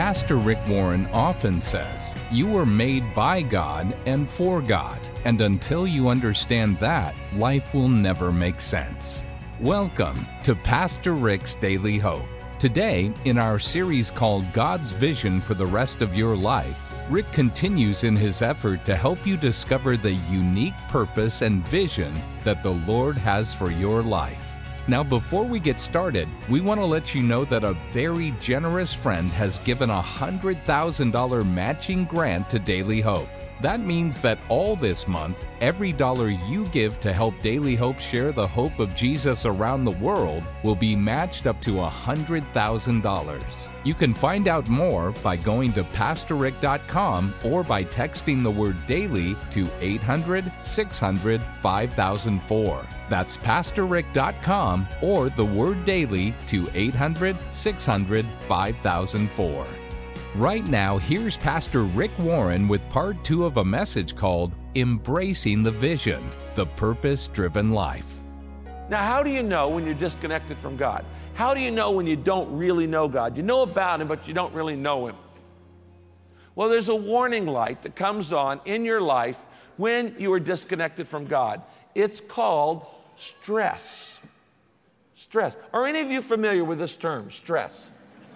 Pastor Rick Warren often says, you were made by God and for God, and until you understand that, life will never make sense. Welcome to Pastor Rick's Daily Hope. Today, in our series called God's Vision for the Rest of Your Life, Rick continues in his effort to help you discover the unique purpose and vision that the Lord has for your life. Now, before we get started, we want to let you know that a very generous friend has given a $100,000 matching grant to Daily Hope. That means that all this month, every dollar you give to help Daily Hope share the hope of Jesus around the world will be matched up to $100,000. You can find out more by going to PastorRick.com or by texting the word DAILY to 800-600-5004. That's PastorRick.com or the word DAILY to 800-600-5004. Right now, here's Pastor Rick Warren with part 2 of a message called Embracing the Vision, the Purpose-Driven Life. Now, how do you know when you're disconnected from God? How do you know when you don't really know God? You know about Him, but you don't really know Him. Well, there's a warning light that comes on in your life when you are disconnected from God. It's called stress. Stress. Are any of you familiar with this term, stress?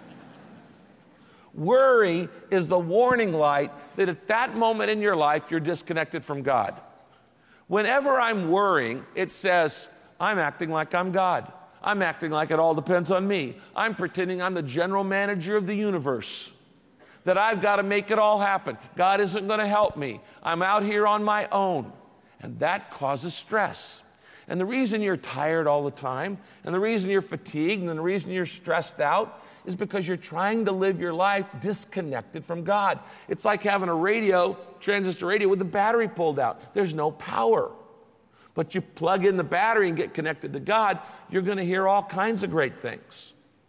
Worry is the warning light that at that moment in your life, you're disconnected from God. Whenever I'm worrying, it says, I'm acting like I'm God. I'm acting like it all depends on me. I'm pretending I'm the general manager of the universe, that I've got to make it all happen. God isn't going to help me. I'm out here on my own. And that causes stress. And the reason you're tired all the time, and the reason you're fatigued, and the reason you're stressed out is because you're trying to live your life disconnected from God. It's like having a radio, transistor radio, with the battery pulled out. There's no power. But you plug in the battery and get connected to God, you're going to hear all kinds of great things.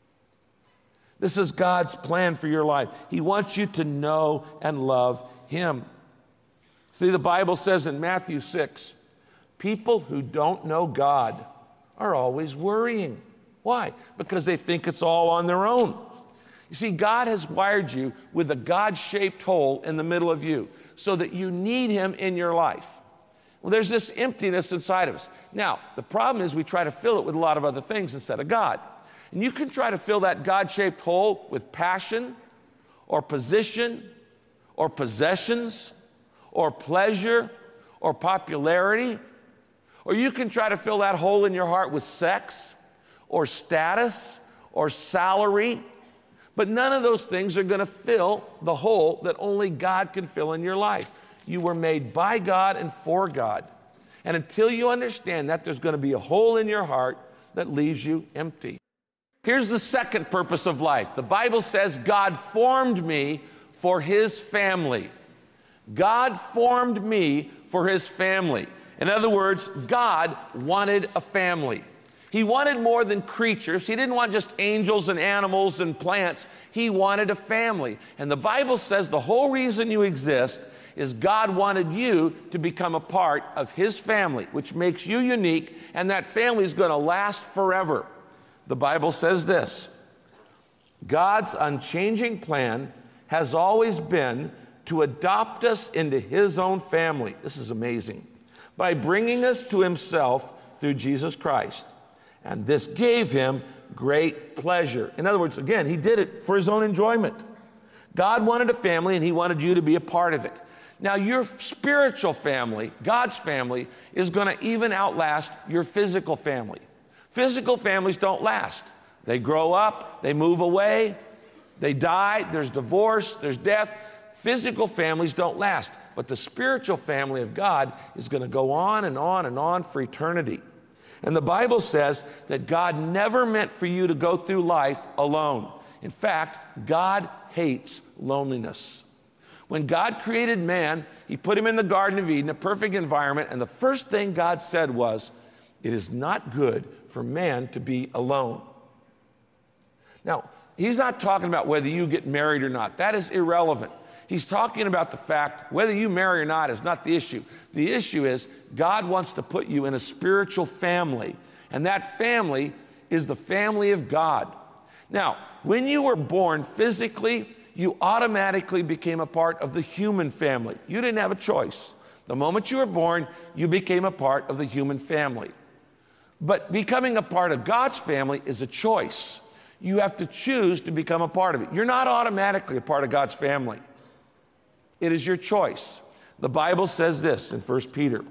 This is God's plan for your life. He wants you to know and love Him. See, the Bible says in Matthew 6, people who don't know God are always worrying. Why? Because they think it's all on their own. You see, God has wired you with a God-shaped hole in the middle of you so that you need Him in your life. Well, there's this emptiness inside of us. Now, the problem is we try to fill it with a lot of other things instead of God. And you can try to fill that God-shaped hole with passion or position or possessions or pleasure or popularity. Or you can try to fill that hole in your heart with sex or status or salary. But none of those things are going to fill the hole that only God can fill in your life. You were made by God and for God. And until you understand that, there's going to be a hole in your heart that leaves you empty. Here's the second purpose of life. The Bible says God formed me for His family. God formed me for His family. In other words, God wanted a family. He wanted more than creatures. He didn't want just angels and animals and plants. He wanted a family. And the Bible says the whole reason you exist is God wanted you to become a part of His family, which makes you unique, and that family is going to last forever. The Bible says this, God's unchanging plan has always been to adopt us into His own family. This is amazing. By bringing us to Himself through Jesus Christ. And this gave Him great pleasure. In other words, again, He did it for His own enjoyment. God wanted a family, and He wanted you to be a part of it. Now, your spiritual family, God's family, is going to even outlast your physical family. Physical families don't last. They grow up, they move away, they die, there's divorce, there's death. Physical families don't last. But the spiritual family of God is going to go on and on and on for eternity. And the Bible says that God never meant for you to go through life alone. In fact, God hates loneliness. When God created man, He put him in the Garden of Eden, a perfect environment, and the first thing God said was, it is not good for man to be alone. Now, He's not talking about whether you get married or not. That is irrelevant. He's talking about the fact whether you marry or not is not the issue. The issue is God wants to put you in a spiritual family, and that family is the family of God. Now, when you were born physically, you automatically became a part of the human family. You didn't have a choice. The moment you were born, you became a part of the human family. But becoming a part of God's family is a choice. You have to choose to become a part of it. You're not automatically a part of God's family. It is your choice. The Bible says this in 1 Peter.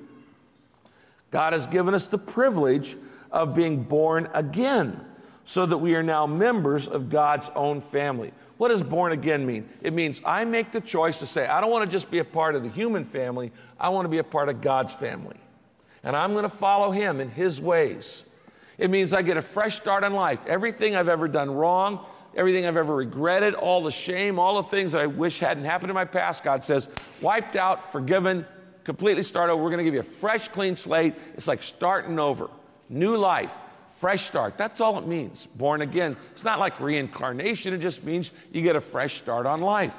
God has given us the privilege of being born again so that we are now members of God's own family. What does born again mean? It means I make the choice to say, I don't want to just be a part of the human family. I want to be a part of God's family. And I'm going to follow him in his ways. It means I get a fresh start on life. Everything I've ever done wrong, everything I've ever regretted, all the shame, all the things that I wish hadn't happened in my past, God says, wiped out, forgiven, completely start over. We're going to give you a fresh, clean slate. It's like starting over. New life, fresh start. That's all it means, born again. It's not like reincarnation. It just means you get a fresh start on life.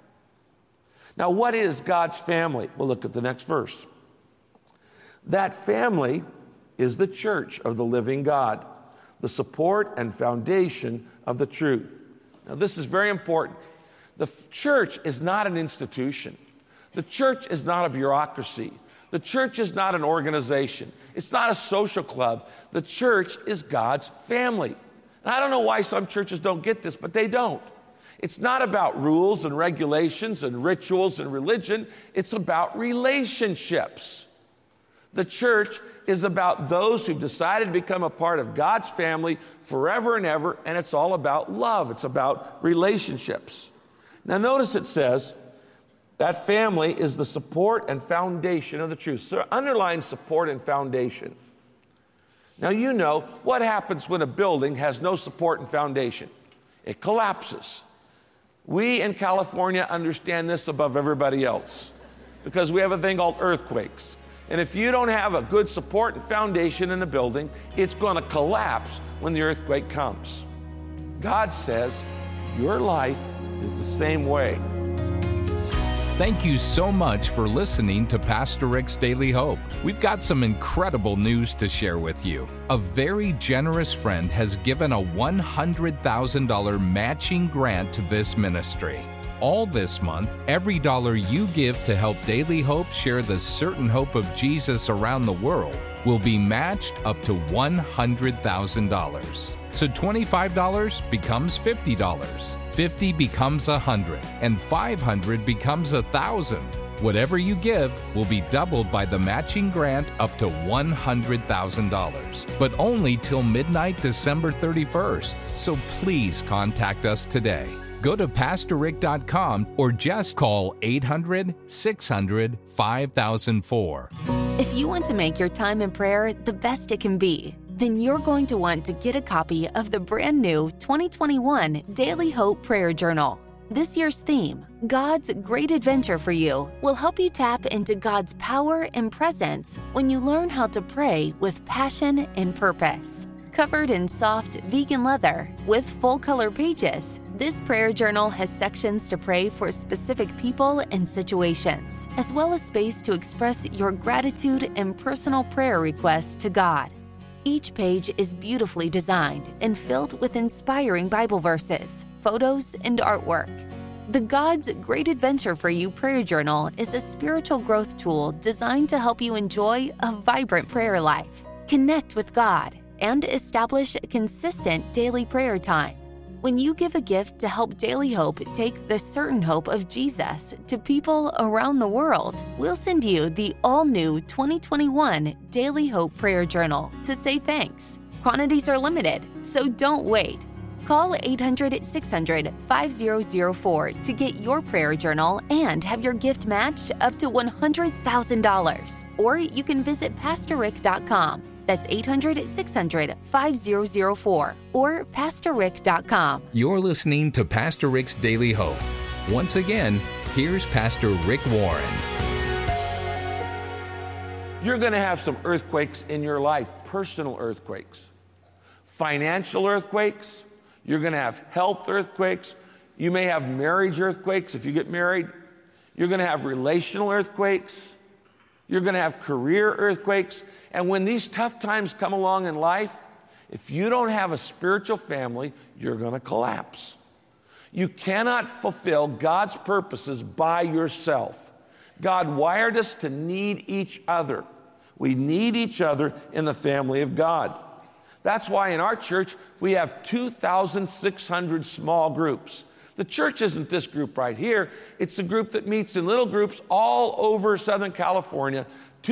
Now, what is God's family? We'll look at the next verse. That family is the church of the living God, the support and foundation of the truth. Now, this is very important. The church is not an institution. The church is not a bureaucracy. The church is not an organization. It's not a social club. The church is God's family. And I don't know why some churches don't get this, but they don't. It's not about rules and regulations and rituals and religion. It's about relationships. The church is about those who've decided to become a part of God's family forever and ever, and it's all about love. It's about relationships. Now notice it says, that family is the support and foundation of the truth. So underline support and foundation. Now you know what happens when a building has no support and foundation. It collapses. We in California understand this above everybody else because we have a thing called earthquakes. And if you don't have a good support and foundation in a building, it's going to collapse when the earthquake comes. God says your life is the same way. Thank you so much for listening to Pastor Rick's Daily Hope. We've got some incredible news to share with you. A very generous friend has given a $100,000 matching grant to this ministry. All this month, every dollar you give to help Daily Hope share the certain hope of Jesus around the world will be matched up to $100,000. So $25 becomes $50, $50 becomes $100, and $500 becomes $1,000. Whatever you give will be doubled by the matching grant up to $100,000, but only till midnight December 31st. So please contact us today. Go to PastorRick.com or just call 800-600-5004. If you want to make your time in prayer the best it can be, then you're going to want to get a copy of the brand new 2021 Daily Hope Prayer Journal. This year's theme, God's Great Adventure for You, will help you tap into God's power and presence when you learn how to pray with passion and purpose. Covered in soft vegan leather with full-color pages, this prayer journal has sections to pray for specific people and situations, as well as space to express your gratitude and personal prayer requests to God. Each page is beautifully designed and filled with inspiring Bible verses, photos, and artwork. The God's Great Adventure for You prayer journal is a spiritual growth tool designed to help you enjoy a vibrant prayer life, connect with God, and establish a consistent daily prayer time. When you give a gift to help Daily Hope take the certain hope of Jesus to people around the world, we'll send you the all-new 2021 Daily Hope Prayer Journal to say thanks. Quantities are limited, so don't wait. Call 800-600-5004 to get your prayer journal and have your gift matched up to $100,000. Or you can visit PastorRick.com. That's 800-600-5004 or PastorRick.com. You're listening to Pastor Rick's Daily Hope. Once again, here's Pastor Rick Warren. You're going to have some earthquakes in your life, personal earthquakes, financial earthquakes. You're going to have health earthquakes. You may have marriage earthquakes if you get married. You're going to have relational earthquakes. You're going to have career earthquakes. And when these tough times come along in life, if you don't have a spiritual family, you're going to collapse. You cannot fulfill God's purposes by yourself. God wired us to need each other. We need each other in the family of God. That's why in our church, we have 2,600 small groups. The church isn't this group right here. It's the group that meets in little groups all over Southern California,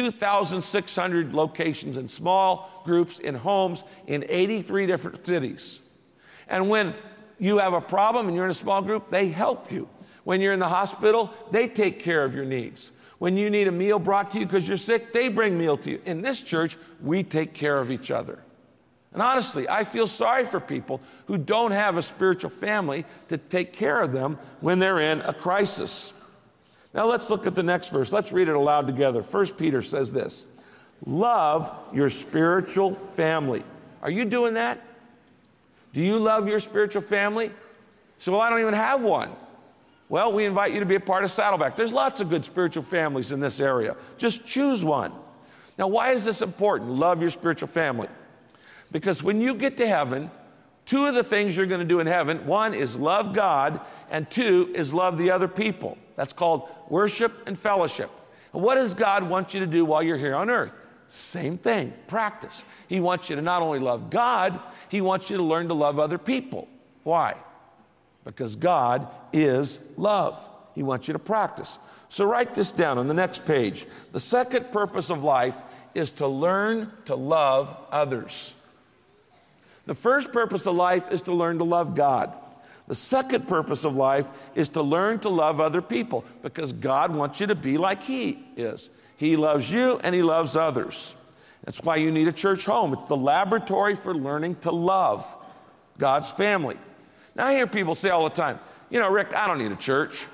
2,600 locations in small groups, in homes, in 83 different cities. And when you have a problem and you're in a small group, they help you. When you're in the hospital, they take care of your needs. When you need a meal brought to you because you're sick, they bring meal to you. In this church, we take care of each other. And honestly, I feel sorry for people who don't have a spiritual family to take care of them when they're in a crisis. Now let's look at the next verse. Let's read it aloud together. 1 Peter says this, love your spiritual family. Are you doing that? Do you love your spiritual family? So, well, I don't even have one. Well, we invite you to be a part of Saddleback. There's lots of good spiritual families in this area. Just choose one. Now, why is this important? Love your spiritual family. Because when you get to heaven, two of the things you're going to do in heaven, one is love God, and two is love the other people. That's called worship and fellowship. And what does God want you to do while you're here on earth? Same thing, practice. He wants you to not only love God, He wants you to learn to love other people. Why? Because God is love. He wants you to practice. So write this down on the next page. The second purpose of life is to learn to love others. The first purpose of life is to learn to love God. The second purpose of life is to learn to love other people because God wants you to be like He is. He loves you and He loves others. That's why you need a church home. It's the laboratory for learning to love God's family. Now, I hear people say all the time, you know, Rick, I don't need a church.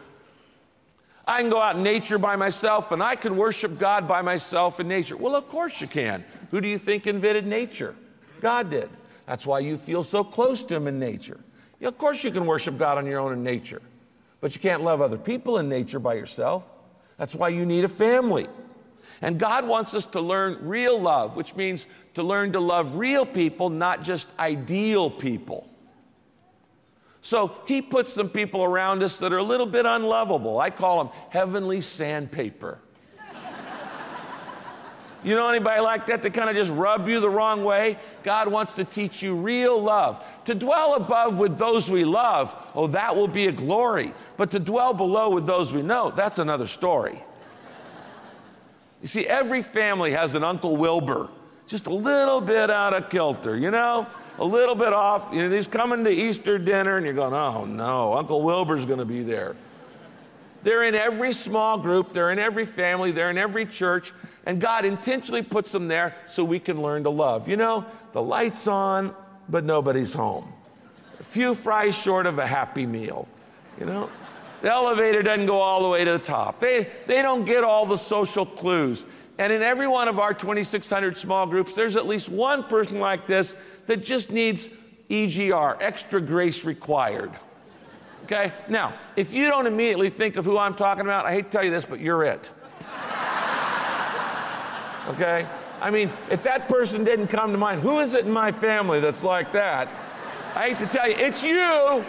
I can go out in nature by myself and I can worship God by myself in nature. Well, of course you can. Who do you think invented nature? God did. That's why you feel so close to Him in nature. Yeah, of course you can worship God on your own in nature, but you can't love other people in nature by yourself. That's why you need a family. And God wants us to learn real love, which means to learn to love real people, not just ideal people. So He puts some people around us that are a little bit unlovable. I call them heavenly sandpaper. You know anybody like that that kind of just rub you the wrong way? God wants to teach you real love. To dwell above with those we love, oh, that will be a glory. But to dwell below with those we know, that's another story. You see, every family has an Uncle Wilbur, just a little bit out of kilter, you know? A little bit off. You know, he's coming to Easter dinner, and you're going, oh, no, Uncle Wilbur's going to be there. They're in every small group. They're in every family. They're in every church. And God intentionally puts them there so we can learn to love. You know, the light's on, but nobody's home. A few fries short of a Happy Meal, you know? The elevator doesn't go all the way to the top. They don't get all the social clues. And in every one of our 2,600 small groups, there's at least one person like this that just needs EGR, extra grace required. Okay? Now, if you don't immediately think of who I'm talking about, I hate to tell you this, but you're it. Okay? I mean, if that person didn't come to mind, who is it in my family that's like that? I hate to tell you, it's you.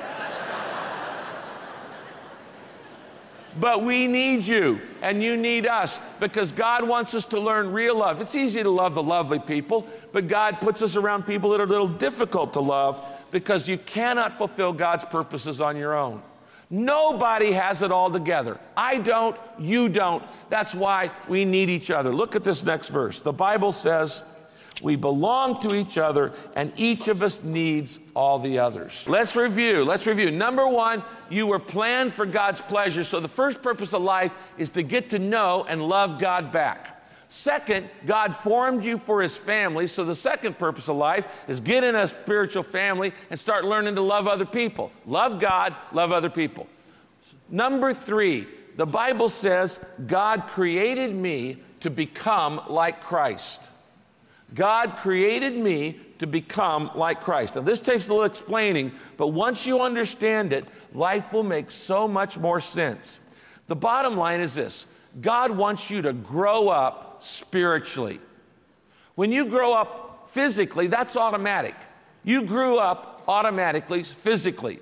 But we need you, and you need us, because God wants us to learn real love. It's easy to love the lovely people, but God puts us around people that are a little difficult to love because you cannot fulfill God's purposes on your own. Nobody has it all together. I don't, you don't. That's why we need each other. Look at this next verse. The Bible says, we belong to each other, and each of us needs all the others. Let's review. Number one, you were planned for God's pleasure. So the first purpose of life is to get to know and love God back. Second, God formed you for His family. So the second purpose of life is get in a spiritual family and start learning to love other people. Love God, love other people. Number three, the Bible says God created me to become like Christ. God created me to become like Christ. Now, this takes a little explaining, but once you understand it, life will make so much more sense. The bottom line is this: God wants you to grow up spiritually. When you grow up physically, that's automatic. You grew up automatically physically.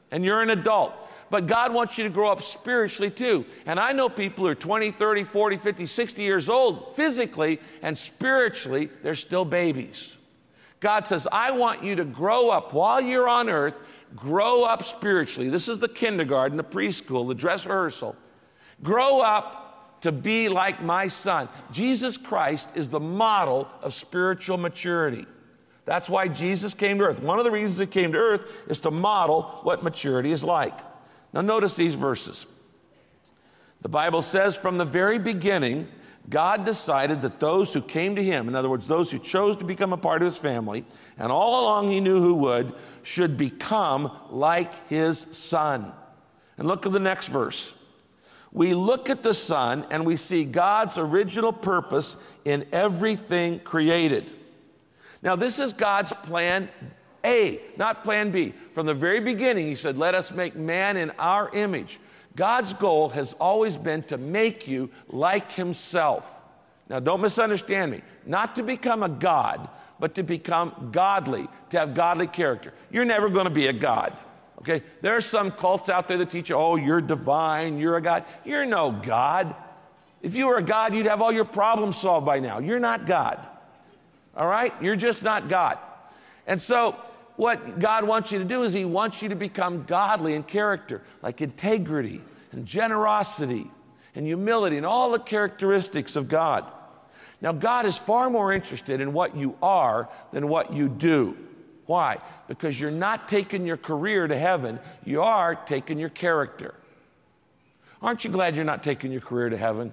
and you're an adult. But God wants you to grow up spiritually too. And I know people who are 20, 30, 40, 50, 60 years old physically, and spiritually, they're still babies. God says, I want you to grow up while you're on earth, grow up spiritually. This is the kindergarten, the preschool, the dress rehearsal. Grow up to be like my son. Jesus Christ is the model of spiritual maturity. That's why Jesus came to earth. One of the reasons he came to earth is to model what maturity is like. Now notice these verses. The Bible says from the very beginning, God decided that those who came to him, in other words, those who chose to become a part of his family, and all along he knew who would, should become like his son. And look at the next verse. We look at the Son and we see God's original purpose in everything created. Now this is God's plan A, not plan B. From the very beginning, he said, let us make man in our image. God's goal has always been to make you like himself. Now don't misunderstand me. Not to become a God, but to become godly, to have godly character. You're never going to be a God. Okay, there are some cults out there that teach you, oh, you're divine, you're a God. You're no God. If you were a God, you'd have all your problems solved by now. You're not God. All right? You're just not God. And so what God wants you to do is he wants you to become godly in character, like integrity and generosity and humility and all the characteristics of God. Now, God is far more interested in what you are than what you do. Why? Because you're not taking your career to heaven, you are taking your character. Aren't you glad you're not taking your career to heaven?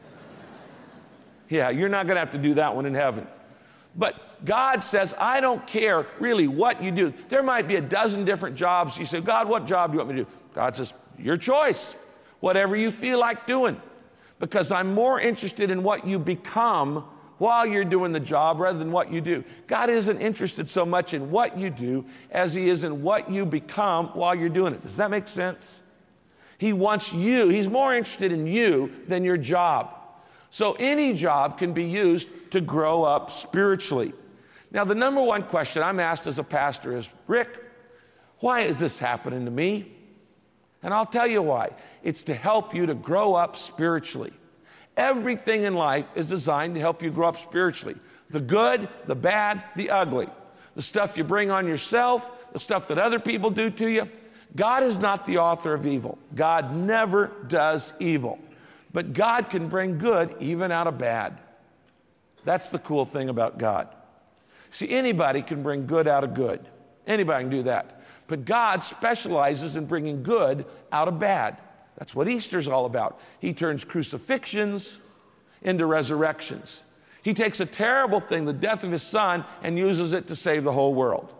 Yeah, you're not going to have to do that one in heaven. But God says, I don't care really what you do. There might be a dozen different jobs. You say, God, what job do you want me to do? God says, your choice, whatever you feel like doing. Because I'm more interested in what you become while you're doing the job rather than what you do. God isn't interested so much in what you do as he is in what you become while you're doing it. Does that make sense? He wants you. He's more interested in you than your job. So any job can be used to grow up spiritually. Now, the number one question I'm asked as a pastor is, Rick, why is this happening to me? And I'll tell you why. It's to help you to grow up spiritually. Everything in life is designed to help you grow up spiritually. The good, the bad, the ugly. The stuff you bring on yourself, the stuff that other people do to you. God is not the author of evil. God never does evil. But God can bring good even out of bad. That's the cool thing about God. See, anybody can bring good out of good. Anybody can do that. But God specializes in bringing good out of bad. That's what Easter's all about. He turns crucifixions into resurrections. He takes a terrible thing, the death of his son, and uses it to save the whole world.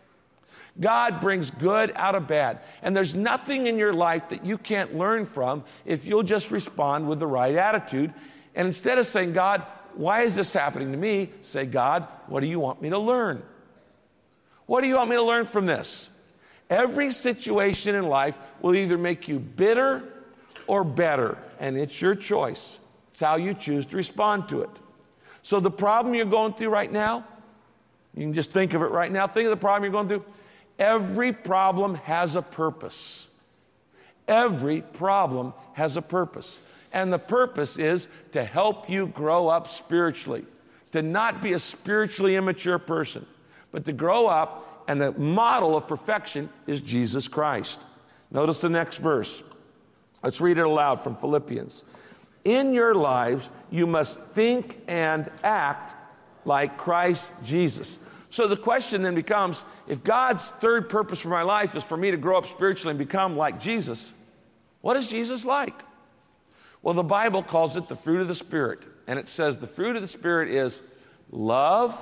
God brings good out of bad. And there's nothing in your life that you can't learn from if you'll just respond with the right attitude. And instead of saying, God, why is this happening to me? Say, God, what do you want me to learn? What do you want me to learn from this? Every situation in life will either make you bitter or better, and it's your choice. It's how you choose to respond to it. So the problem you're going through right now, you can just think of it right now. Think of the problem you're going through. Every problem has a purpose. Every problem has a purpose. And the purpose is to help you grow up spiritually, to not be a spiritually immature person, but to grow up. And the model of perfection is Jesus Christ. Notice the next verse. Let's read it aloud from Philippians. In your lives, you must think and act like Christ Jesus. So the question then becomes, if God's third purpose for my life is for me to grow up spiritually and become like Jesus, what is Jesus like? Well, the Bible calls it the fruit of the Spirit. And it says the fruit of the Spirit is love,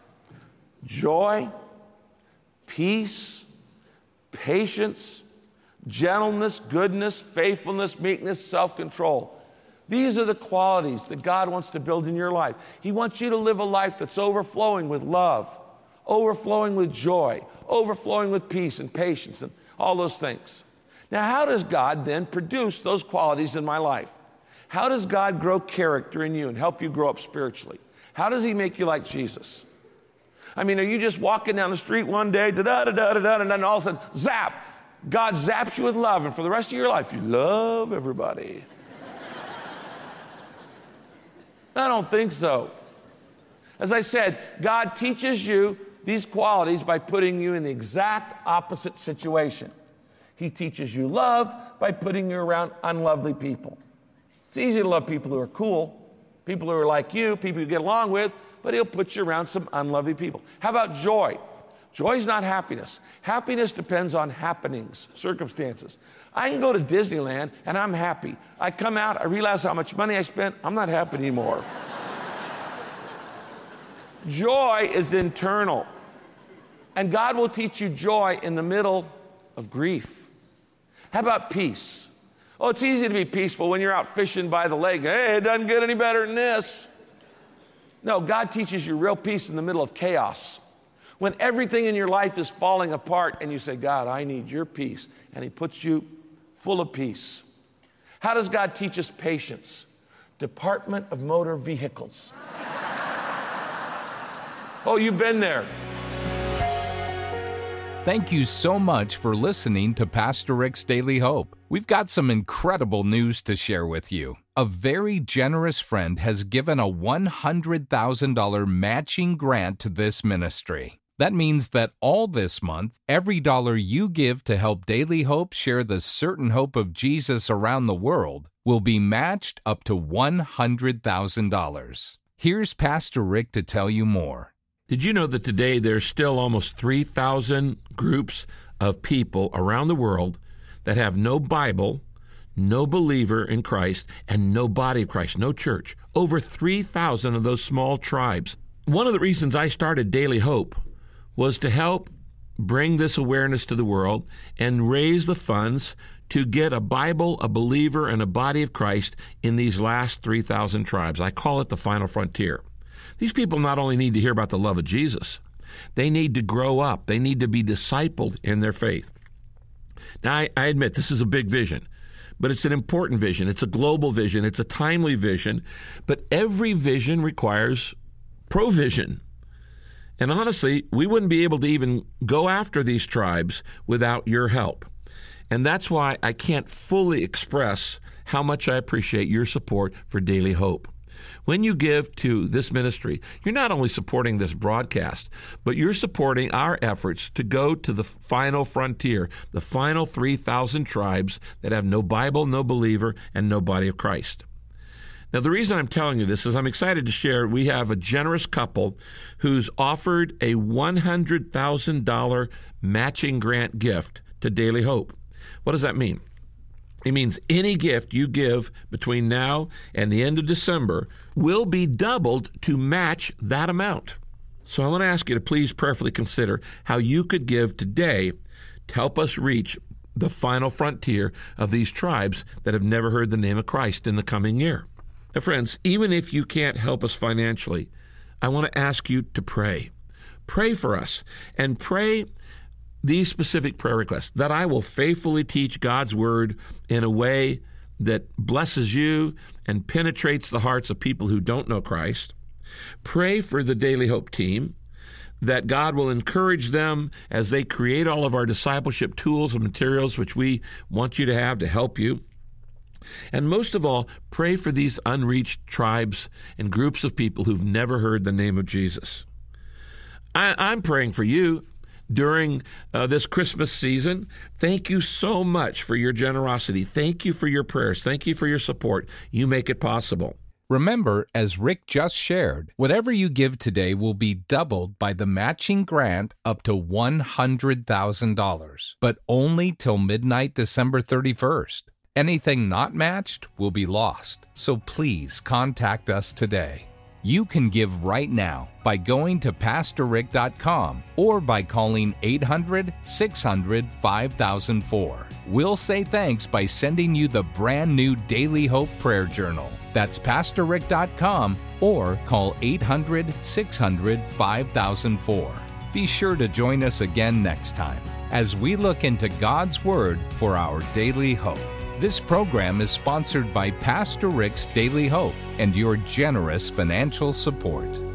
joy, peace, patience, gentleness, goodness, faithfulness, meekness, self-control. These are the qualities that God wants to build in your life. He wants you to live a life that's overflowing with love, overflowing with joy, overflowing with peace and patience and all those things. Now, how does God then produce those qualities in my life? How does God grow character in you and help you grow up spiritually? How does he make you like Jesus? I mean, are you just walking down the street one day, and then all of a sudden, zap, God zaps you with love, and for the rest of your life, you love everybody. I don't think so. As I said, God teaches you these qualities by putting you in the exact opposite situation. He teaches you love by putting you around unlovely people. It's easy to love people who are cool, people who are like you, people you get along with, but he'll put you around some unlovely people. How about joy? Joy is not happiness. Happiness depends on happenings, circumstances. I can go to Disneyland and I'm happy. I come out, I realize how much money I spent, I'm not happy anymore. Joy is internal. And God will teach you joy in the middle of grief. How about peace? Oh, it's easy to be peaceful when you're out fishing by the lake. Hey, it doesn't get any better than this. No, God teaches you real peace in the middle of chaos. When everything in your life is falling apart and you say, God, I need your peace. And he puts you full of peace. How does God teach us patience? Department of Motor Vehicles. Oh, you've been there. Thank you so much for listening to Pastor Rick's Daily Hope. We've got some incredible news to share with you. A very generous friend has given a $100,000 matching grant to this ministry. That means that all this month, every dollar you give to help Daily Hope share the certain hope of Jesus around the world will be matched up to $100,000. Here's Pastor Rick to tell you more. Did you know that today there's still almost 3,000 groups of people around the world that have no Bible, no believer in Christ, and no body of Christ, no church? Over 3,000 of those small tribes. One of the reasons I started Daily Hope was to help bring this awareness to the world and raise the funds to get a Bible, a believer, and a body of Christ in these last 3,000 tribes. I call it the final frontier. These people not only need to hear about the love of Jesus, they need to grow up. They need to be discipled in their faith. Now, I admit this is a big vision, but it's an important vision. It's a global vision. It's a timely vision. But every vision requires provision. And honestly, we wouldn't be able to even go after these tribes without your help. And that's why I can't fully express how much I appreciate your support for Daily Hope. When you give to this ministry, you're not only supporting this broadcast, but you're supporting our efforts to go to the final frontier, the final 3,000 tribes that have no Bible, no believer, and no body of Christ. Now, the reason I'm telling you this is I'm excited to share we have a generous couple who's offered a $100,000 matching grant gift to Daily Hope. What does that mean? It means any gift you give between now and the end of December will be doubled to match that amount. So I want to ask you to please prayerfully consider how you could give today to help us reach the final frontier of these tribes that have never heard the name of Christ in the coming year. Now, friends, even if you can't help us financially, I want to ask you to pray. Pray for us and pray these specific prayer requests, that I will faithfully teach God's Word in a way that blesses you and penetrates the hearts of people who don't know Christ. Pray for the Daily Hope team, that God will encourage them as they create all of our discipleship tools and materials which we want you to have to help you. And most of all, pray for these unreached tribes and groups of people who've never heard the name of Jesus. I'm praying for you during this Christmas season. Thank you so much for your generosity. Thank you for your prayers. Thank you for your support. You make it possible. Remember, as Rick just shared, whatever you give today will be doubled by the matching grant up to $100,000, but only till midnight December 31st. Anything not matched will be lost, so please contact us today. You can give right now by going to PastorRick.com or by calling 800-600-5004. We'll say thanks by sending you the brand new Daily Hope Prayer Journal. That's PastorRick.com or call 800-600-5004. Be sure to join us again next time as we look into God's Word for our daily hope. This program is sponsored by Pastor Rick's Daily Hope and your generous financial support.